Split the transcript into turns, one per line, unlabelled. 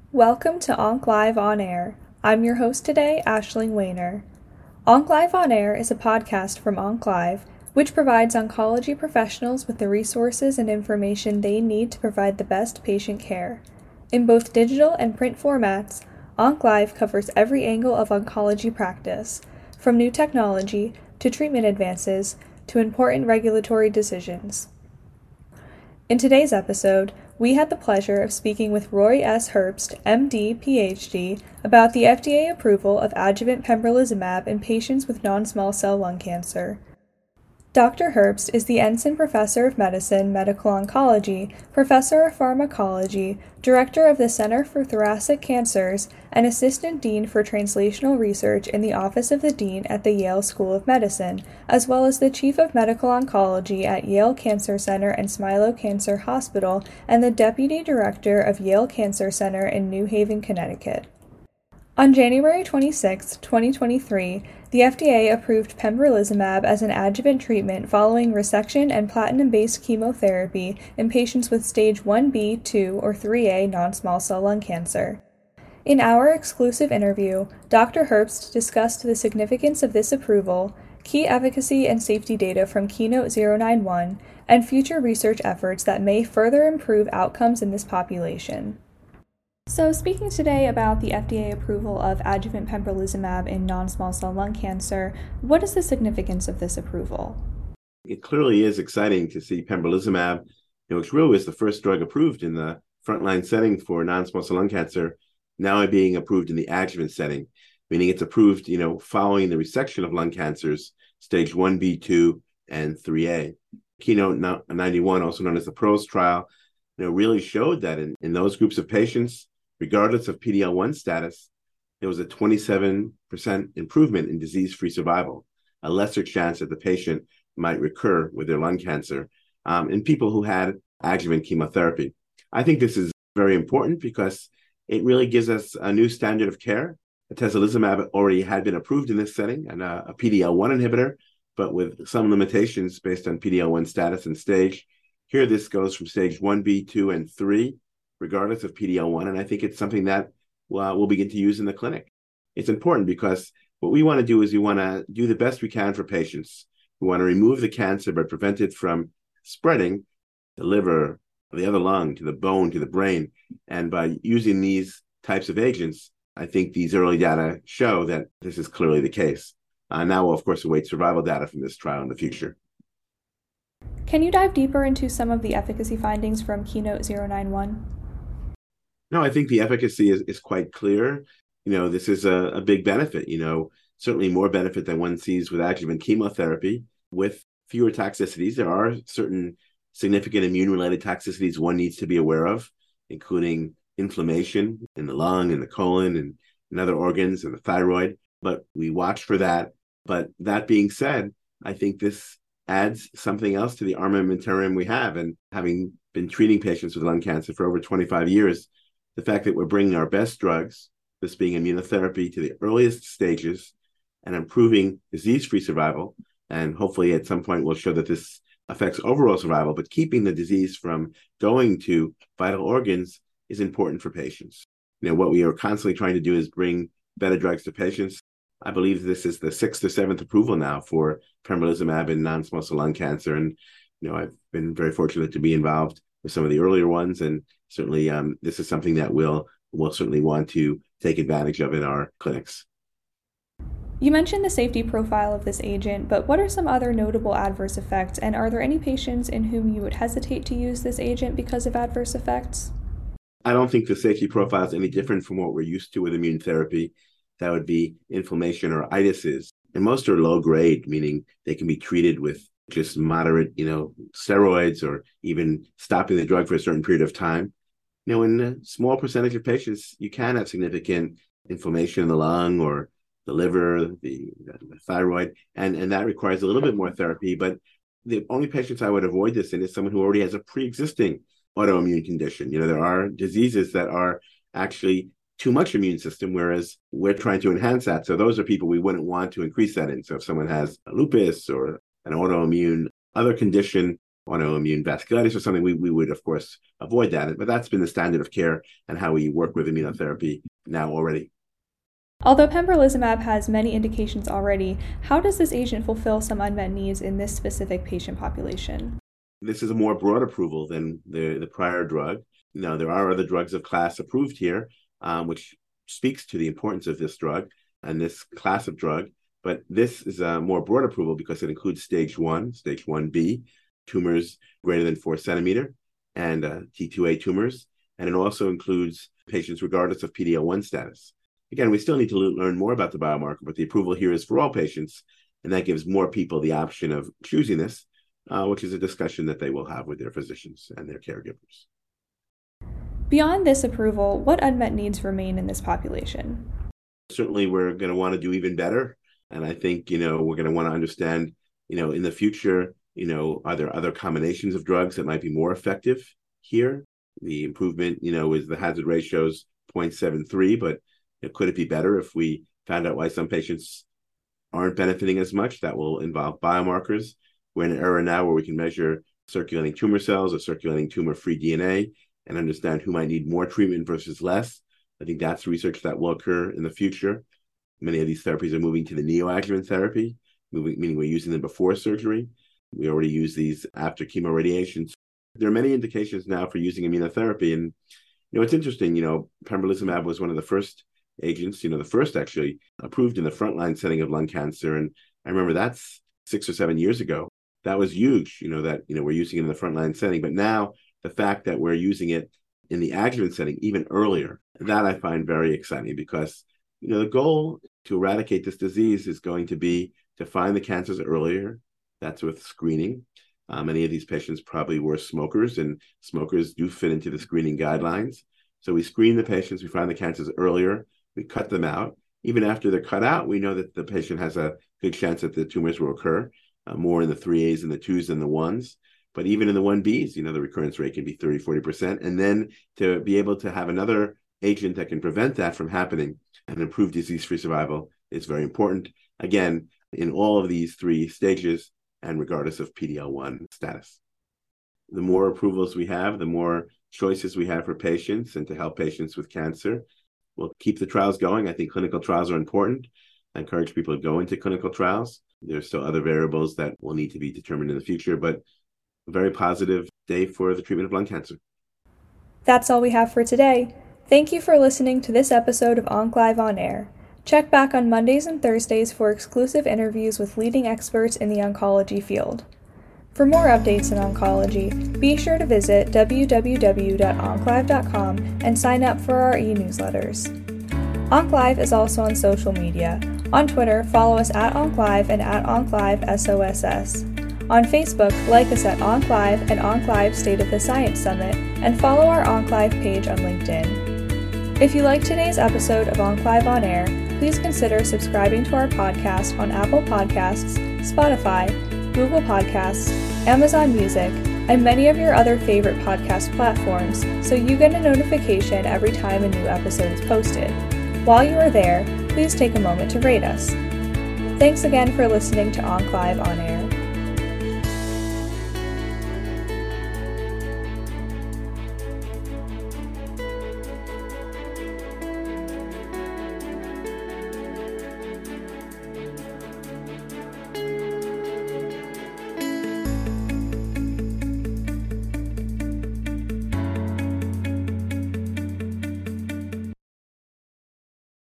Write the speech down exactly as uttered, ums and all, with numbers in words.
Welcome to Onc Live On Air. I'm your host today, Aisling Weiner. Onc Live On Air is a podcast from Onc Live, which provides oncology professionals with the resources and information they need to provide the best patient care. In both digital and print formats, Onc Live covers every angle of oncology practice, from new technology to treatment advances to important regulatory decisions. In today's episode, we had the pleasure of speaking with Roy S. Herbst, M D, P H D, about the F D A approval of adjuvant pembrolizumab in patients with non-small cell lung cancer. Doctor Herbst is the Ensign Professor of Medicine, Medical Oncology, Professor of Pharmacology, Director of the Center for Thoracic Cancers, and Assistant Dean for Translational Research in the Office of the Dean at the Yale School of Medicine, as well as the Chief of Medical Oncology at Yale Cancer Center and Smilow Cancer Hospital, and the Deputy Director of Yale Cancer Center in New Haven, Connecticut. On January twenty-sixth, twenty twenty-three, the F D A approved pembrolizumab as an adjuvant treatment following resection and platinum-based chemotherapy in patients with stage one B, two, or three A non-small cell lung cancer. In our exclusive interview, Doctor Herbst discussed the significance of this approval, key efficacy and safety data from Keynote zero nine one, and future research efforts that may further improve outcomes in this population. So speaking today about the F D A approval of adjuvant pembrolizumab in non-small cell lung cancer, what is the significance of this approval?
It clearly is exciting to see pembrolizumab, you know, which really was the first drug approved in the frontline setting for non-small cell lung cancer, now being approved in the adjuvant setting, meaning it's approved, you know, following the resection of lung cancers, stage one B, two, and three A. Keynote ninety-one, also known as the PROS trial, you know, really showed that in, in those groups of patients, regardless of P D L one status, there was a twenty-seven percent improvement in disease-free survival, a lesser chance that the patient might recur with their lung cancer um, in people who had adjuvant chemotherapy. I think this is very important because it really gives us a new standard of care. Atezolizumab already had been approved in this setting, and a, a P D L one inhibitor, but with some limitations based on P D L one status and stage. Here, this goes from stage one B, two, and three, regardless of P D L one, and I think it's something that well, we'll begin to use in the clinic. It's important because what we want to do is we want to do the best we can for patients. We want to remove the cancer but prevent it from spreading the liver, the other lung, to the bone, to the brain. And by using these types of agents, I think these early data show that this is clearly the case. Uh, now we'll, of course, await survival data from this trial in the future.
Can you dive deeper into some of the efficacy findings from Keynote zero nine one?
No, I think the efficacy is, is quite clear. You know, this is a, a big benefit, you know, certainly more benefit than one sees with adjuvant chemotherapy with fewer toxicities. There are certain significant immune-related toxicities one needs to be aware of, including inflammation in the lung and the colon and, and other organs and the thyroid. But we watch for that. But that being said, I think this adds something else to the armamentarium we have. And having been treating patients with lung cancer for over twenty-five years, the fact that we're bringing our best drugs, this being immunotherapy, to the earliest stages and improving disease-free survival, and hopefully at some point we'll show that this affects overall survival, but keeping the disease from going to vital organs is important for patients. You know, what we are constantly trying to do is bring better drugs to patients. I believe this is the sixth or seventh approval now for pembrolizumab in non-small cell lung cancer, and you know, I've been very fortunate to be involved with some of the earlier ones, and certainly um, this is something that we'll, we'll certainly want to take advantage of in our clinics.
You mentioned the safety profile of this agent, but what are some other notable adverse effects, and are there any patients in whom you would hesitate to use this agent because of adverse effects?
I don't think the safety profile is any different from what we're used to with immune therapy. That would be inflammation or itises. And most are low grade, meaning they can be treated with just moderate, you know, steroids or even stopping the drug for a certain period of time. You know, in a small percentage of patients, you can have significant inflammation in the lung or the liver, the, the thyroid, and, and that requires a little bit more therapy. But the only patients I would avoid this in is someone who already has a pre-existing autoimmune condition. You know, there are diseases that are actually too much immune system, whereas we're trying to enhance that. So those are people we wouldn't want to increase that in. So if someone has lupus or an autoimmune other condition, autoimmune vasculitis or something, we, we would, of course, avoid that. But that's been the standard of care and how we work with immunotherapy now already.
Although pembrolizumab has many indications already, how does this agent fulfill some unmet needs in this specific patient population?
This is a more broad approval than the, the prior drug. Now, there are other drugs of class approved here, um, which speaks to the importance of this drug and this class of drug. But this is a more broad approval because it includes stage one, stage one B, tumors greater than four centimeter, and uh, T two A tumors. And it also includes patients regardless of P D L one status. Again, we still need to learn more about the biomarker, but the approval here is for all patients, and that gives more people the option of choosing this, uh, which is a discussion that they will have with their physicians and their caregivers.
Beyond this approval, what unmet needs remain in this population?
Certainly, we're going to want to do even better. And I think, you know, we're going to want to understand, you know, in the future, you know, are there other combinations of drugs that might be more effective here? The improvement, you know, is the hazard ratios zero point seven three, but it, could it be better if we found out why some patients aren't benefiting as much? That will involve biomarkers. We're in an era now where we can measure circulating tumor cells or circulating tumor-free D N A and understand who might need more treatment versus less. I think that's research that will occur in the future. Many of these therapies are moving to the neoadjuvant therapy, moving, meaning we're using them before surgery. We already use these after chemoradiation. There are many indications now for using immunotherapy. And, you know, it's interesting, you know, pembrolizumab was one of the first agents, you know, the first actually approved in the frontline setting of lung cancer. And I remember that's six or seven years ago. That was huge, you know, that, you know, we're using it in the frontline setting. But now the fact that we're using it in the adjuvant setting even earlier, that I find very exciting because, you know, the goal to eradicate this disease is going to be to find the cancers earlier. That's with screening. Uh, many of these patients probably were smokers, and smokers do fit into the screening guidelines. So we screen the patients, we find the cancers earlier, we cut them out. Even after they're cut out, we know that the patient has a good chance that the tumors will occur, uh, more in the three A's and the twos than the ones. But even in the one B's, you know, the recurrence rate can be thirty, forty percent. And then to be able to have another agent that can prevent that from happening and improve disease-free survival is very important. Again, in all of these three stages and regardless of P D L one status. The more approvals we have, the more choices we have for patients and to help patients with cancer. We'll keep the trials going. I think clinical trials are important. I encourage people to go into clinical trials. There's still other variables that will need to be determined in the future, but a very positive day for the treatment of lung cancer.
That's all we have for today. Thank you for listening to this episode of OncLive On Air. Check back on Mondays and Thursdays for exclusive interviews with leading experts in the oncology field. For more updates in oncology, be sure to visit w w w dot onclive dot com and sign up for our e-newsletters. OncLive is also on social media. On Twitter, follow us at OncLive and at OncLiveSOSS. On Facebook, like us at OncLive and OncLive State of the Science Summit, and follow our OncLive page on LinkedIn. If you liked today's episode of OncLive On Air, please consider subscribing to our podcast on Apple Podcasts, Spotify, Google Podcasts, Amazon Music, and many of your other favorite podcast platforms so you get a notification every time a new episode is posted. While you are there, please take a moment to rate us. Thanks again for listening to OncLive On Air.